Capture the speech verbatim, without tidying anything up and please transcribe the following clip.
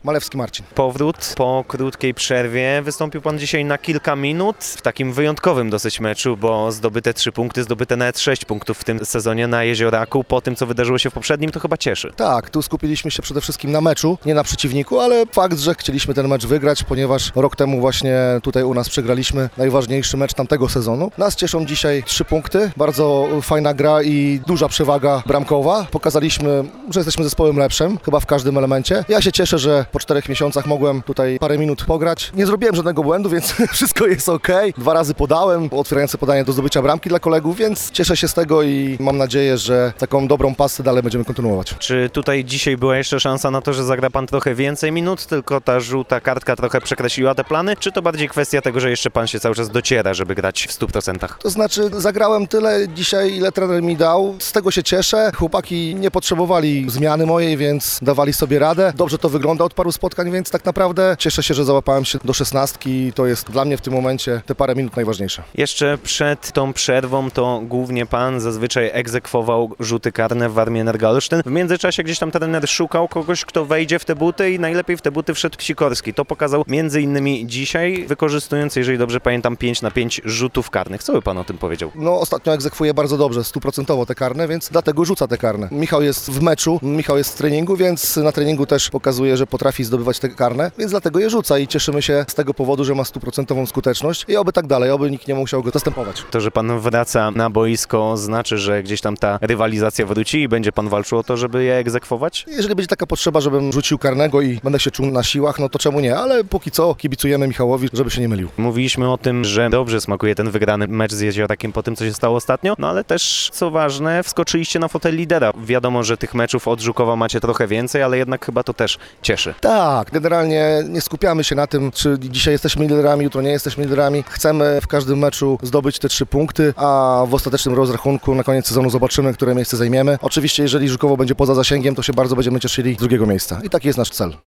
Malewski Marcin. Powrót po krótkiej przerwie. Wystąpił pan dzisiaj na kilka minut w takim wyjątkowym dosyć meczu, bo zdobyte trzy punkty, zdobyte nawet sześć punktów w tym sezonie na Jezioraku. Po tym, co wydarzyło się w poprzednim, to chyba cieszy. Tak, tu skupiliśmy się przede wszystkim na meczu, nie na przeciwniku, ale fakt, że chcieliśmy ten mecz wygrać, ponieważ rok temu właśnie tutaj u nas przegraliśmy najważniejszy mecz tamtego sezonu. Nas cieszą dzisiaj trzy punkty, bardzo fajna gra i duża przewaga bramkowa. Pokazaliśmy, że jesteśmy zespołem lepszym, chyba w każdym elemencie. Ja się cieszę, że po czterech miesiącach mogłem tutaj parę minut pograć. Nie zrobiłem żadnego błędu, więc wszystko jest ok. Dwa razy podałem, otwierające podanie do zdobycia bramki dla kolegów, więc cieszę się z tego i mam nadzieję, że taką dobrą pasę dalej będziemy kontynuować. Czy tutaj dzisiaj była jeszcze szansa na to, że zagra pan trochę więcej minut, tylko ta żółta kartka trochę przekreśliła te plany, czy to bardziej kwestia tego, że jeszcze pan się cały czas dociera, żeby grać w stu procentach? To znaczy zagrałem tyle dzisiaj, ile trener mi dał. Z tego się cieszę. Chłopaki nie potrzebowali zmiany mojej, więc dawali sobie radę. Dobrze to wygląda od paru spotkań, więc tak naprawdę cieszę się, że załapałem się do szesnastki. To jest dla mnie w tym momencie te parę minut najważniejsze. Jeszcze przed tą przerwą to głównie pan zazwyczaj egzekwował rzuty karne w Warmii Energo Olsztyn. W międzyczasie gdzieś tam trener szukał kogoś, kto wejdzie w te buty i najlepiej w te buty wszedł Sikorski. To pokazał między innymi dzisiaj, wykorzystując, jeżeli dobrze pamiętam, pięć na pięć rzutów karnych. Co by pan o tym powiedział? No ostatnio egzekwuje bardzo dobrze, stuprocentowo te karne, więc dlatego rzuca te karne. Michał jest w meczu, Michał jest w treningu, więc na treningu też pokazuje, że potrafi zdobywać te karne, więc dlatego je rzuca i cieszymy się z tego powodu, że ma stuprocentową skuteczność i oby tak dalej, oby nikt nie musiał go zastępować. To, że pan wraca na boisko, znaczy, że gdzieś tam ta rywalizacja wróci i będzie pan walczył o to, żeby je egzekwować? Jeżeli będzie taka potrzeba, żebym rzucił karnego i będę się czuł na siłach, no to czemu nie, ale póki co kibicujemy Michałowi, żeby się nie mylił. Mówiliśmy o tym, że dobrze smakuje ten wygrany mecz z Jeziorakiem po tym, co się stało ostatnio, no ale też, co ważne, wskoczyliście na fotel lidera. Wiadomo, że tych meczów od Żukowa macie trochę więcej, ale jednak chyba to też cieszy. Tak, generalnie nie skupiamy się na tym, czy dzisiaj jesteśmy liderami, jutro nie jesteśmy liderami. Chcemy w każdym meczu zdobyć te trzy punkty, a w ostatecznym rozrachunku na koniec sezonu zobaczymy, które miejsce zajmiemy. Oczywiście, jeżeli Żukowo będzie poza zasięgiem, to się bardzo będziemy cieszyli z drugiego miejsca i taki jest nasz cel.